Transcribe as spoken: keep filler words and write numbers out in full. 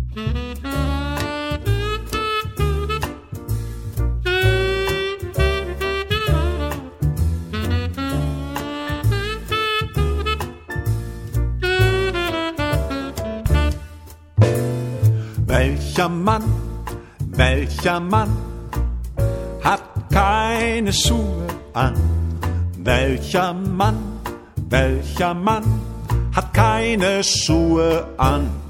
Welcher Mann, welcher Mann hat keine Schuhe an? Welcher Mann, welcher Mann hat keine Schuhe an?